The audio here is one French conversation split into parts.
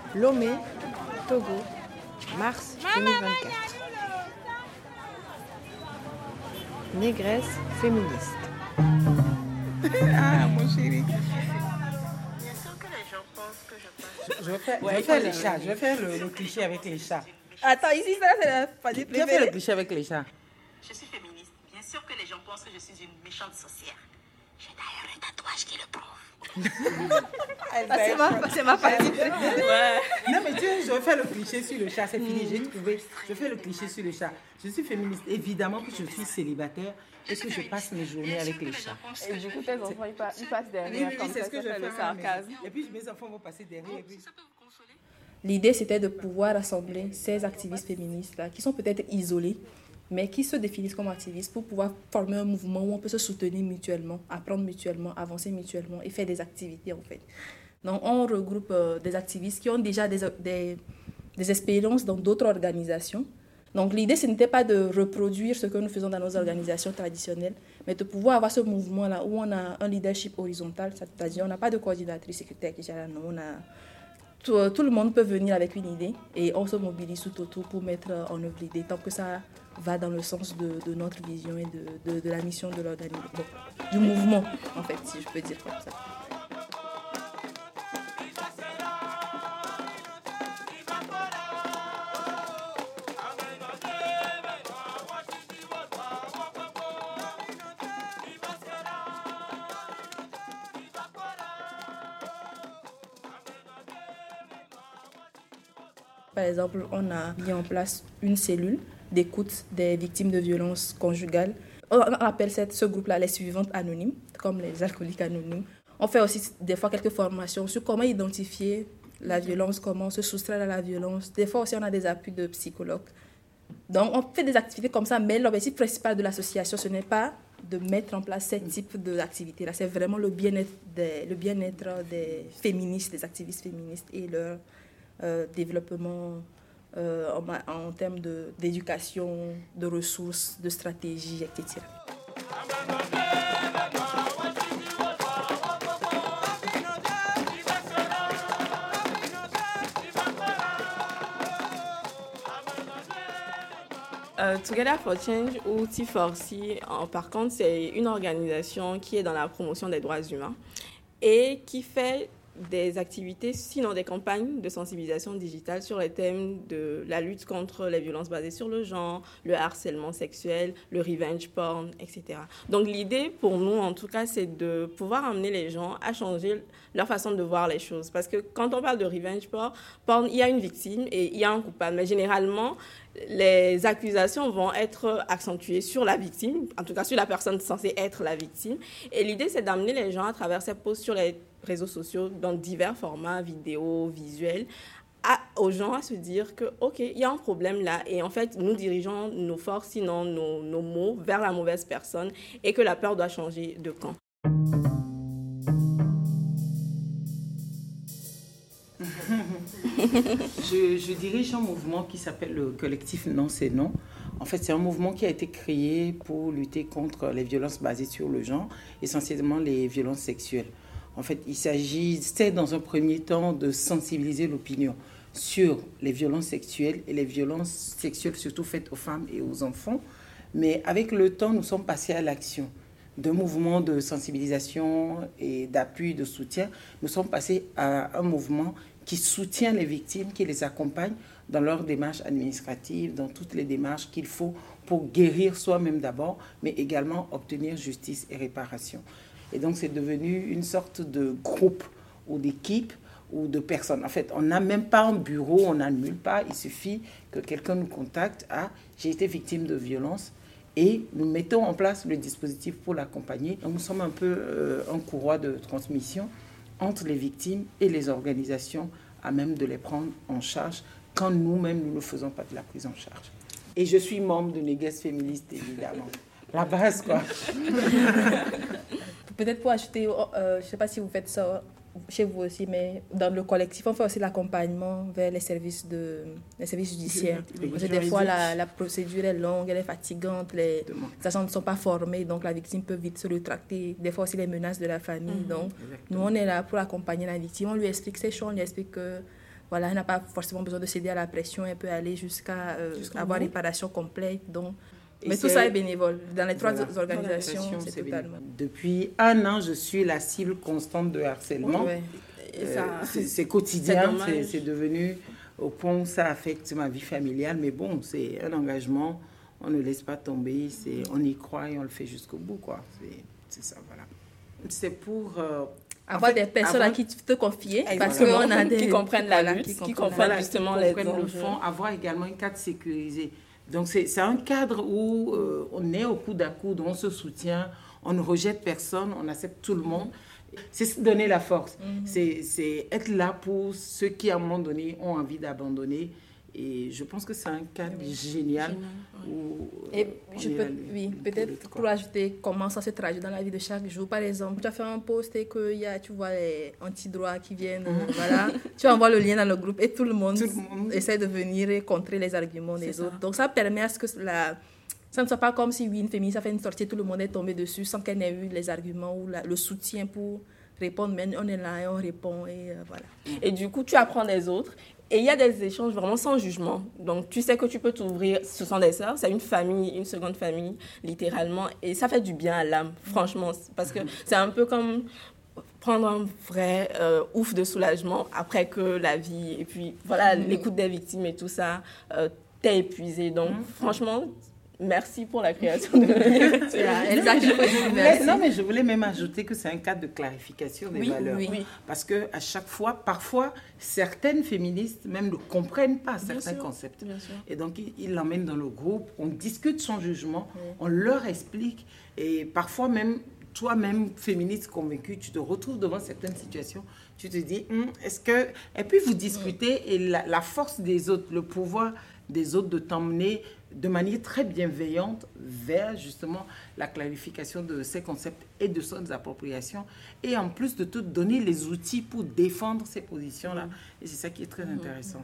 Lomé, Togo, mars 2024. Négresse féministe. Ah, mon chéri. Bien sûr que les gens pensent que je passe. Je vais faire les chats. Je vais faire le cliché avec les chats. Attends, ici, ça, c'est la famille Je vais faire le préférée. cliché avec les chats. Je suis féministe. Bien sûr que les gens pensent que je suis une méchante sorcière. J'ai d'ailleurs un tatouage qui le prouve. C'est ma famille préférée. Non, mais tu sais, je vais faire le cliché sur le chat. C'est fini, j'ai trouvé. Je fais le cliché sur le chat. Je suis féministe. Évidemment que je suis célibataire et que je passe mes journées avec les chats. Et du coup, tes enfants, ils passent derrière. Oui, Comme c'est ça, ce que je ça fait fais le sarcasme. Et puis mes enfants vont passer derrière. Et puis... Ça peut vous consoler? L'idée, c'était de pouvoir rassembler ces activistes féministes-là, qui sont peut-être isolés, mais qui se définissent comme activistes pour pouvoir former un mouvement où on peut se soutenir mutuellement, apprendre mutuellement, avancer mutuellement et faire des activités, en fait. Donc, on regroupe des activistes qui ont déjà des expériences dans d'autres organisations. Donc, l'idée, ce n'était pas de reproduire ce que nous faisons dans nos organisations traditionnelles, mais de pouvoir avoir ce mouvement-là où on a un leadership horizontal, c'est-à-dire on n'a pas de coordinatrice sécuritaire qui gère, non, on a... Tout le monde peut venir avec une idée et on se mobilise tout autour pour mettre en œuvre l'idée tant que ça va dans le sens de notre vision et de la mission de l'organisation, du mouvement, en fait, si je peux dire comme ça. Par exemple, on a mis en place une cellule d'écoute des victimes de violences conjugales. On appelle ce groupe-là les suivantes anonymes, comme les alcooliques anonymes. On fait aussi des fois quelques formations sur comment identifier la violence, comment se soustraire à la violence. Des fois aussi, on a des appuis de psychologues. Donc, on fait des activités comme ça, mais l'objectif principal de l'association, ce n'est pas de mettre en place ce type d'activités-là. C'est vraiment le bien-être des féministes, des activistes féministes et leur développement en termes d'éducation, de ressources, de stratégies, etc. Together for Change ou T4C, par contre, c'est une organisation qui est dans la promotion des droits humains et qui fait des activités, sinon des campagnes de sensibilisation digitale sur les thèmes de la lutte contre les violences basées sur le genre, le harcèlement sexuel, le revenge porn, etc. Donc l'idée pour nous, en tout cas, c'est de pouvoir amener les gens à changer leur façon de voir les choses. Parce que quand on parle de revenge porn, il y a une victime et il y a un coupable. Mais généralement, les accusations vont être accentuées sur la victime, en tout cas sur la personne censée être la victime. Et l'idée, c'est d'amener les gens à travers ces posts sur les réseaux sociaux, dans divers formats, vidéos, visuels, aux gens à se dire que, OK, il y a un problème là, et en fait, nous dirigeons nos forces, sinon nos mots, vers la mauvaise personne, et que la peur doit changer de camp. Je dirige un mouvement qui s'appelle le collectif Non c'est Non. En fait, c'est un mouvement qui a été créé pour lutter contre les violences basées sur le genre, essentiellement les violences sexuelles. En fait, il s'agissait dans un premier temps de sensibiliser l'opinion sur les violences sexuelles et les violences sexuelles surtout faites aux femmes et aux enfants. Mais avec le temps, nous sommes passés à l'action. D'un mouvement de sensibilisation et d'appui, de soutien, nous sommes passés à un mouvement qui soutient les victimes, qui les accompagne dans leurs démarches administratives, dans toutes les démarches qu'il faut pour guérir soi-même d'abord, mais également obtenir justice et réparation. Et donc, c'est devenu une sorte de groupe ou d'équipe ou de personnes. En fait, on n'a même pas un bureau, on n'a nulle part. Il suffit que quelqu'un nous contacte. « Ah, j'ai été victime de violence ». Et nous mettons en place le dispositif pour l'accompagner. Donc, nous sommes un peu un courroie de transmission entre les victimes et les organisations à même de les prendre en charge quand nous-mêmes, nous ne faisons pas de la prise en charge. Et je suis membre de Négresse féministe, évidemment. La base, quoi. Peut-être pour ajouter, je ne sais pas si vous faites ça chez vous aussi, mais dans le collectif, on fait aussi l'accompagnement vers les services judiciaires. Parce que des fois, la procédure est longue, elle est fatigante, les agents ne sont pas formés, donc la victime peut vite se rétracter. Des fois aussi, les menaces de la famille. Donc, nous, on est là pour accompagner la victime. On lui explique ses choix, on lui explique que Voilà, elle n'a pas forcément besoin de céder à la pression, elle peut aller jusqu'à avoir réparation complète. Donc, mais tout ça est bénévole. Dans les trois organisations, c'est totalement. Depuis 1 an, je suis la cible constante de harcèlement. Ouais. C'est quotidien, c'est devenu au point où ça affecte ma vie familiale. Mais bon, c'est un engagement, on ne laisse pas tomber, on y croit et on le fait jusqu'au bout, quoi. C'est ça, voilà. C'est pour... avoir des personnes à qui tu te confier, parce qu'on a qui comprennent la lutte, qui comprennent justement les le fond, avoir également un cadre sécurisé. Donc, c'est un cadre où on est au coude à coude, on se soutient, on ne rejette personne, on accepte tout le monde. C'est se donner la force. C'est être là pour ceux qui, à un moment donné, ont envie d'abandonner. Et je pense que c'est un cadre génial. Et je peux, peut-être pour ajouter comment ça se traduit dans la vie de chaque jour. Par exemple, tu as fait un post et que tu vois les anti-droits qui viennent, voilà. Tu envoies le lien dans le groupe et tout le monde essaie de venir et contrer les arguments des autres. Donc ça permet à ce que ça ne soit pas comme si une féministe a fait une sortie, tout le monde est tombé dessus sans qu'elle n'ait eu les arguments ou le soutien pour répondre. Mais on est là et on répond et voilà. Et du coup, tu apprends des autres. Et il y a des échanges vraiment sans jugement. Donc, tu sais que tu peux t'ouvrir. Ce sont des sœurs, c'est une famille, une seconde famille, littéralement. Et ça fait du bien à l'âme, franchement. Parce que c'est un peu comme prendre un vrai ouf de soulagement après que la vie, et puis voilà, l'écoute des victimes et tout ça, t'es épuisé. Donc, franchement... Merci pour la création de merci. Non, mais je voulais même ajouter que c'est un cadre de clarification des valeurs. Oui. Parce qu'à chaque fois, parfois, certaines féministes même ne comprennent pas certains concepts. Et donc, ils l'emmènent dans le groupe, on discute sans jugement, on leur explique. Et parfois même, toi-même, féministe convaincue, tu te retrouves devant certaines situations, tu te dis, est-ce que... Et puis, vous discutez et la force des autres, le pouvoir des autres de t'emmener de manière très bienveillante vers justement la clarification de ces concepts et de son appropriation, et en plus de tout donner les outils pour défendre ces positions-là. Et c'est ça qui est très intéressant.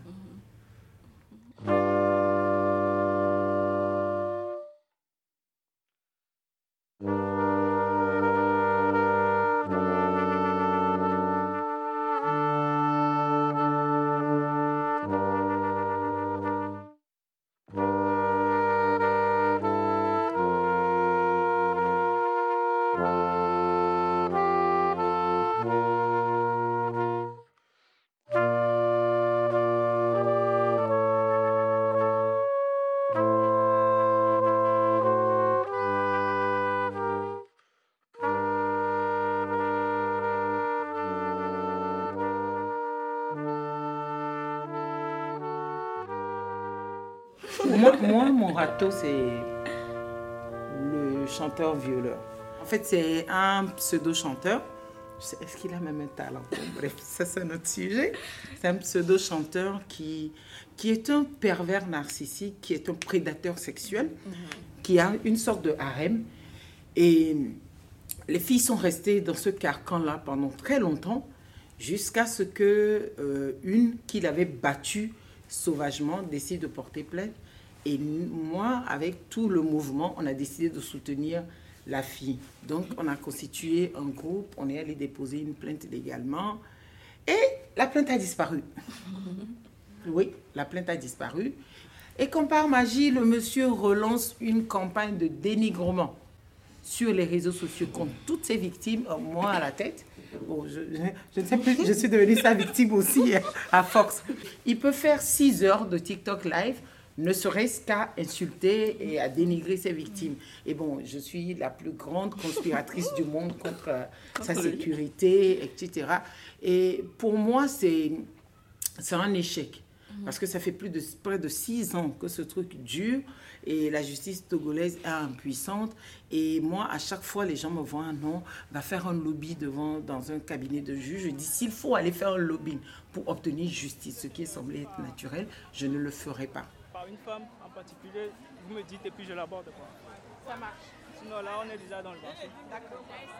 Moi, mon râteau, c'est le chanteur-violeur. En fait, c'est un pseudo-chanteur. Est-ce qu'il a même un talent? Bref, ça, c'est un autre sujet. C'est un pseudo-chanteur qui est un pervers narcissique, qui est un prédateur sexuel, qui a une sorte de harem. Et les filles sont restées dans ce carcan-là pendant très longtemps, jusqu'à ce qu'une qu'il avait battue sauvagement décide de porter plainte. Et moi, avec tout le mouvement, on a décidé de soutenir la fille. Donc, on a constitué un groupe, on est allé déposer une plainte légalement. Et la plainte a disparu. Oui, la plainte a disparu. Et comme par magie, le monsieur relance une campagne de dénigrement sur les réseaux sociaux contre toutes ses victimes, moi à la tête. Bon, je ne sais plus, je suis devenue sa victime aussi à force. Il peut faire 6 heures de TikTok live, ne serait-ce qu'à insulter et à dénigrer ses victimes. Et bon, je suis la plus grande conspiratrice du monde contre sa sécurité, etc. Et pour moi, c'est un échec. Parce que ça fait près de 6 ans que ce truc dure et la justice togolaise est impuissante. Et moi, à chaque fois, les gens me voient, non, va faire un lobby dans un cabinet de juge. Je dis, s'il faut aller faire un lobby pour obtenir justice, ce qui est semblé être naturel, je ne le ferai pas. Par une femme en particulier, vous me dites et puis je l'aborde, quoi. Ça marche. Sinon, là, on est déjà dans le marché. D'accord.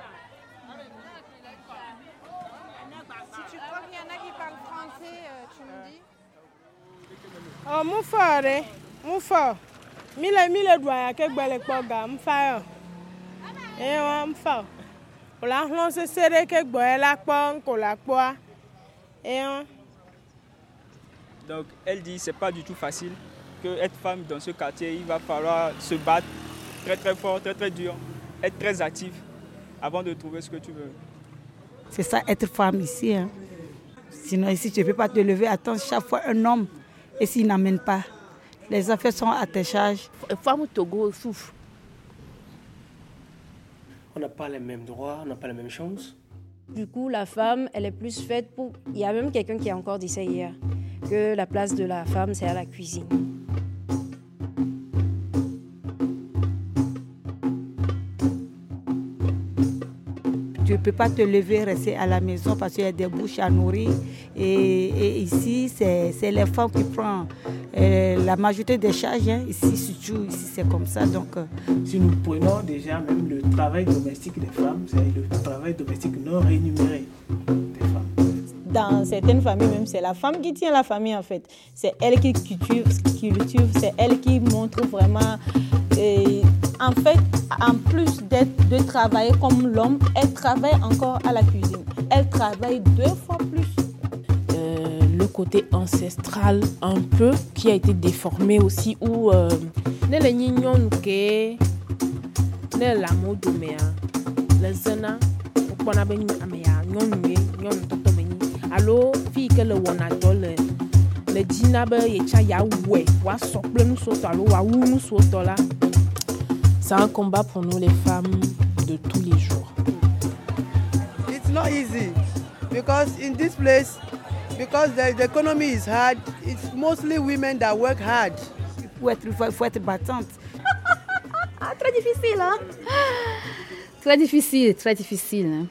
Si tu crois qu'il y en a qui parlent français, tu me dis. Oh, mon frère, mon frère. Mille doigts, que belle poga, mon frère. Eh, mon frère. Pour la France, c'est serré que boire la pomme, qu'on la poire. Eh, Donc elle dit que ce n'est pas du tout facile, qu'être femme dans ce quartier, il va falloir se battre très très fort, très très dur, être très actif avant de trouver ce que tu veux. C'est ça, être femme ici. Hein. Sinon ici, tu ne peux pas te lever, attendre chaque fois un homme. Et s'il n'amène pas, les affaires sont à tes charges. Les femmes au Togo souffrent. On n'a pas les mêmes droits, on n'a pas les mêmes chances. Du coup, la femme, elle est plus faite pour... Il y a même quelqu'un qui a encore dit ça hier, que la place de la femme, c'est à la cuisine. Tu ne peux pas te lever, rester à la maison parce qu'il y a des bouches à nourrir. Et ici, c'est les femmes qui prennent la majorité des charges. Hein. Ici, surtout, ici, c'est comme ça. Donc, si nous prenons déjà même le travail domestique des femmes, c'est le travail domestique non rémunéré des femmes. Dans certaines familles même, c'est la femme qui tient la famille en fait. C'est elle qui cultive, c'est elle qui montre vraiment... en fait, en plus de travailler comme l'homme, elle travaille encore à la cuisine. Elle travaille 2 fois plus. Le côté ancestral un peu qui a été déformé aussi où les niñons les l'amour de mea les zena on a ben amea nyon toto beni allo fi que le wona dole le dinabe ye cha ya we wa sople nous soto allo wa wu nous soto là. C'est un combat pour nous les femmes de tous les jours. It's not easy because in this place, because the economy is hard, it's mostly women that work hard. Il faut être battante. Très difficile, hein? Très difficile, très difficile. Hein?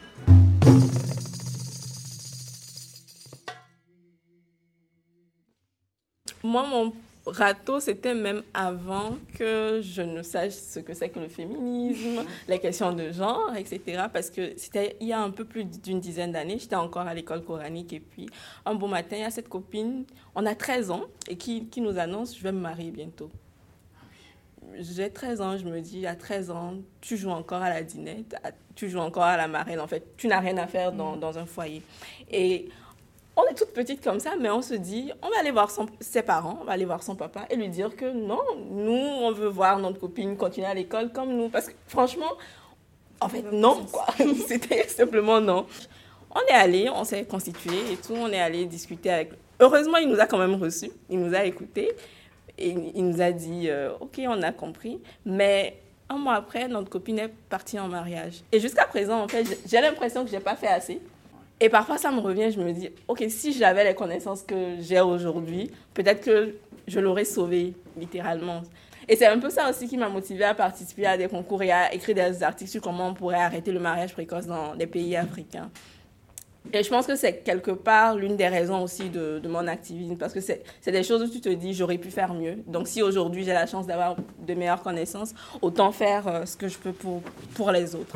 Moi, mon râteau, c'était même avant que je ne sache ce que c'est que le féminisme, les questions de genre, etc. Parce que c'était il y a un peu plus d'une dizaine d'années, j'étais encore à l'école coranique et puis un beau matin, il y a cette copine, on a 13 ans et qui nous annonce « je vais me marier bientôt ». J'ai 13 ans, je me dis, à 13 ans, tu joues encore à la dinette, tu joues encore à la marraine, en fait, tu n'as rien à faire dans un foyer. Et on est toutes petites comme ça, mais on se dit, on va aller voir ses parents, on va aller voir son papa et lui dire que non, nous, on veut voir notre copine continuer à l'école comme nous. Parce que franchement, en fait, non, quoi. C'était simplement non. On est allé, on s'est constitué et tout, on est allé discuter avec... Heureusement, il nous a quand même reçus, il nous a écoutés. Et il nous a dit, OK, on a compris. Mais un mois après, notre copine est partie en mariage. Et jusqu'à présent, en fait, j'ai l'impression que je n'ai pas fait assez. Et parfois, ça me revient, je me dis, OK, si j'avais les connaissances que j'ai aujourd'hui, peut-être que je l'aurais sauvée, littéralement. Et c'est un peu ça aussi qui m'a motivée à participer à des concours et à écrire des articles sur comment on pourrait arrêter le mariage précoce dans les pays africains. Et je pense que c'est quelque part l'une des raisons aussi de mon activisme, parce que c'est des choses où tu te dis, j'aurais pu faire mieux. Donc si aujourd'hui j'ai la chance d'avoir de meilleures connaissances, autant faire ce que je peux pour les autres.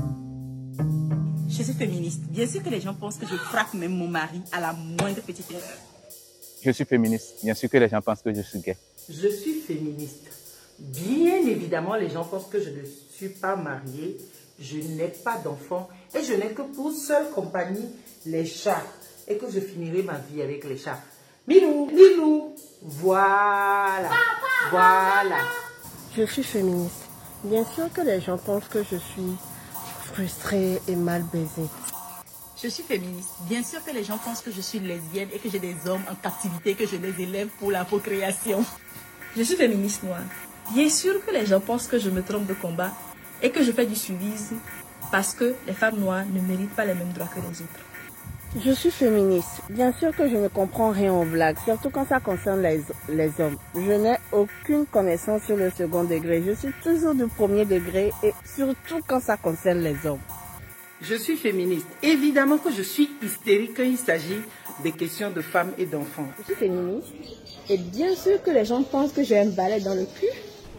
Je suis féministe. Bien sûr que les gens pensent que je frappe même mon mari à la moindre petite erreur. Je suis féministe. Bien sûr que les gens pensent que je suis gay. Je suis féministe. Bien évidemment, les gens pensent que je ne suis pas mariée. Je n'ai pas d'enfants et je n'ai que pour seule compagnie les chats et que je finirai ma vie avec les chats. Milou, Lilou, voilà, voilà. Je suis féministe. Bien sûr que les gens pensent que je suis frustrée et mal baisée. Je suis féministe. Bien sûr que les gens pensent que je suis lesbienne et que j'ai des hommes en captivité, que je les élève pour la procréation. Je suis féministe noire. Bien sûr que les gens pensent que je me trompe de combat et que je fais du suivisme parce que les femmes noires ne méritent pas les mêmes droits que les autres. Je suis féministe. Bien sûr que je ne comprends rien aux blagues, surtout quand ça concerne les hommes. Je n'ai aucune connaissance sur le second degré. Je suis toujours du premier degré et surtout quand ça concerne les hommes. Je suis féministe. Évidemment que je suis hystérique quand il s'agit des questions de femmes et d'enfants. Je suis féministe. Et bien sûr que les gens pensent que j'ai un balai dans le cul.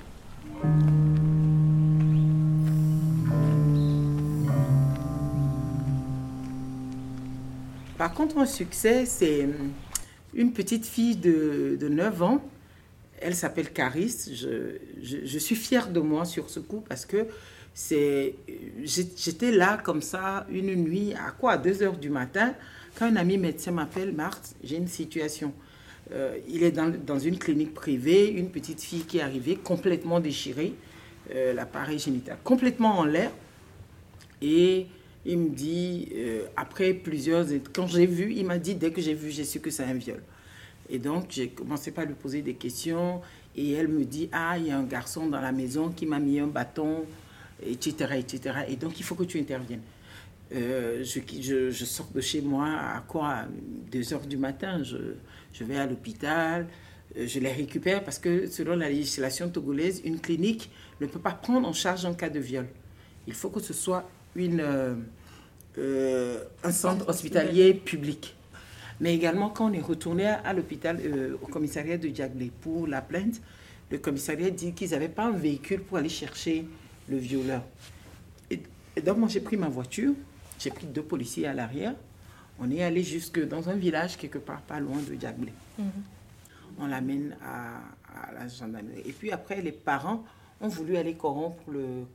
Par contre, mon succès, c'est une petite fille de 9 ans. Elle s'appelle Caris. Je suis fière de moi sur ce coup parce que j'étais là comme ça une nuit, à 2 heures du matin, quand un ami médecin m'appelle, Marthe, j'ai une situation. Il est dans une clinique privée, une petite fille qui est arrivée complètement déchirée, l'appareil génital complètement en l'air. Et il me dit, après plusieurs... Quand j'ai vu, il m'a dit, dès que j'ai vu, j'ai su que c'est un viol. Et donc, j'ai commencé par lui poser des questions. Et elle me dit, il y a un garçon dans la maison qui m'a mis un bâton, etc., etc. Et donc, il faut que tu interviennes. Je sors de chez moi à 2h du matin. Je vais à l'hôpital. Je les récupère parce que selon la législation togolaise, une clinique ne peut pas prendre en charge un cas de viol. Il faut que ce soit un centre hospitalier public. Mais également, quand on est retourné à l'hôpital, au commissariat de Diaglé pour la plainte, le commissariat dit qu'ils n'avaient pas un véhicule pour aller chercher le violeur. Et donc, moi, j'ai pris ma voiture, j'ai pris 2 policiers à l'arrière. On est allé jusque dans un village quelque part pas loin de Diaglé. On l'amène à la gendarmerie. Et puis après, les parents ont voulu aller corrompre le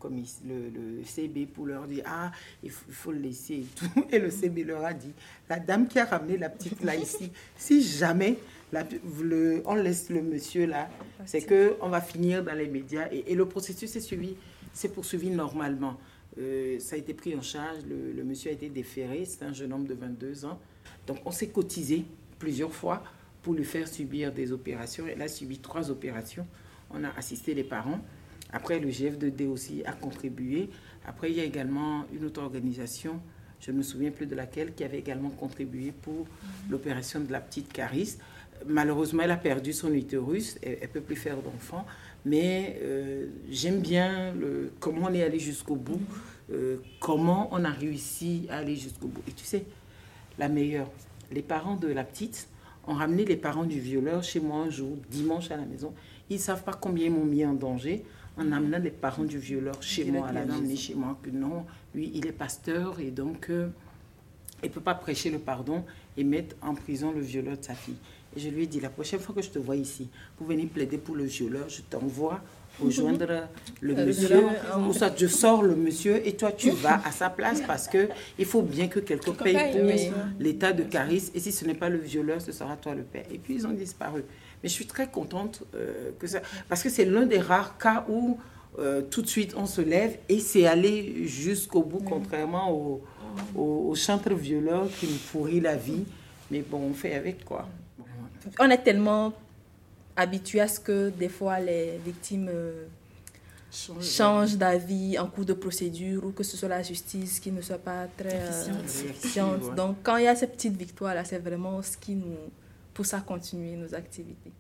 CB pour leur dire il faut le laisser et tout. Et le CB leur a dit, la dame qui a ramené la petite là ici, si jamais on laisse le monsieur là, c'est qu'on va finir dans les médias. Et le processus s'est poursuivi normalement. Ça a été pris en charge, le monsieur a été déféré, c'est un jeune homme de 22 ans. Donc on s'est cotisé plusieurs fois pour lui faire subir des opérations. Elle a subi 3 opérations. On a assisté les parents. Après, le GF2D aussi a contribué. Après, il y a également une autre organisation, je ne me souviens plus de laquelle, qui avait également contribué pour l'opération de la petite Caris. Malheureusement, elle a perdu son utérus, elle ne peut plus faire d'enfant. Mais j'aime bien comment on est allé jusqu'au bout, comment on a réussi à aller jusqu'au bout. Et tu sais, la meilleure, les parents de la petite ont ramené les parents du violeur chez moi un jour, dimanche à la maison. Ils ne savent pas combien ils m'ont mis en danger en amenant les parents du violeur chez moi, à la maison. Chez moi, que non, lui, il est pasteur et donc il ne peut pas prêcher le pardon et mettre en prison le violeur de sa fille. Et je lui ai dit, la prochaine fois que je te vois ici, pour venir plaider pour le violeur, je t'envoie rejoindre le monsieur, ou soit je sors le monsieur et toi tu vas à sa place parce qu'il faut bien que quelqu'un paye pour l'état de Caris et si ce n'est pas le violeur, ce sera toi le père. Et puis ils ont disparu. Mais je suis très contente que ça... Parce que c'est l'un des rares cas où tout de suite on se lève et c'est aller jusqu'au bout, contrairement au chantre violeur qui nous pourrit la vie. Mais bon, on fait avec quoi. On est tellement habitué à ce que des fois les victimes changent d'avis en cours de procédure ou que ce soit la justice qui ne soit pas très efficiente. Donc quand il y a ces petites victoires-là, c'est vraiment ce qui nous pousse à continuer nos activités.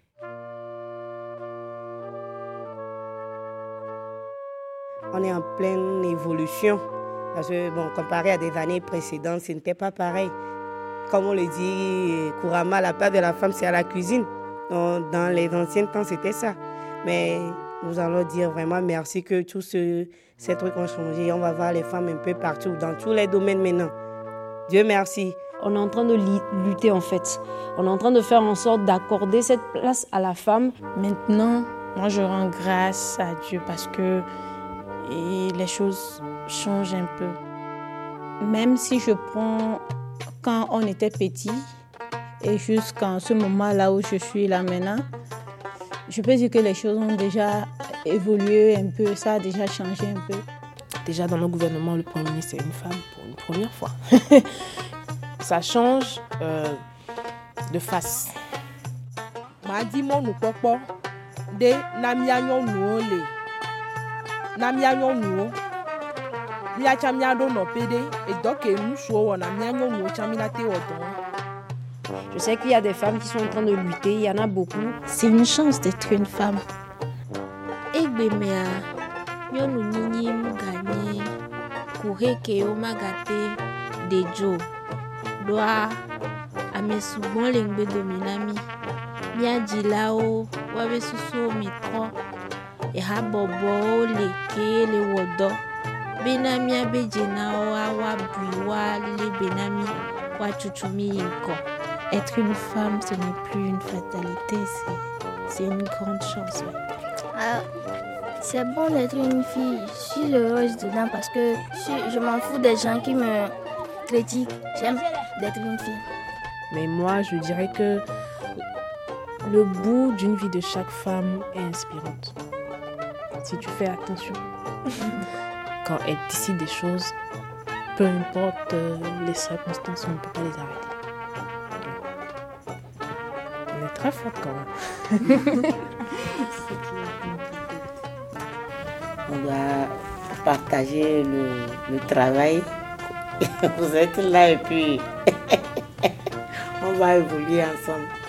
On est en pleine évolution. Parce que, bon, comparé à des années précédentes, ce n'était pas pareil. Comme on le dit couramment, la place de la femme, c'est à la cuisine. Donc, dans les anciens temps, c'était ça. Mais nous allons dire vraiment merci que tous ces trucs ont changé. On va voir les femmes un peu partout, dans tous les domaines maintenant. Dieu merci. On est en train de lutter en fait. On est en train de faire en sorte d'accorder cette place à la femme. Maintenant, moi je rends grâce à Dieu parce que les choses changent un peu. Même si je prends quand on était petit et jusqu'à ce moment-là où je suis là maintenant, je peux dire que les choses ont déjà évolué un peu, ça a déjà changé un peu. Déjà dans le gouvernement, le Premier ministre est une femme pour une première fois. Ça change de face. Madi mo nu popo de namia nyonu le. Namia nyonu. Mia chamia do no pede et donc nous so na mia nyonu chamina te odon. Je sais qu'il y a des femmes qui sont en train de lutter, il y en a beaucoup. C'est une chance d'être une femme. Egbemea nyonu nyinyi muganye kureke o magate dejo. Doa amesugbon lengbe dominami mia jilao wabe susu mitro e ha bobo leke le wodo benamia bejinao awa buiwa le benami wa chuchumi inko. Être une femme, ce n'est plus une fatalité, c'est une grande chance. C'est bon d'être une fille, je suis heureuse dedans parce que je m'en fous des gens qui me critiquent, j'aime d'être une fille. Mais moi, je dirais que Le bout d'une vie de chaque femme est inspirante. Si tu fais attention, quand elle décide des choses, peu importe les circonstances, on ne peut pas les arrêter. On est très fort quand même. On doit partager le travail. Vous êtes là et puis on va évoluer ensemble.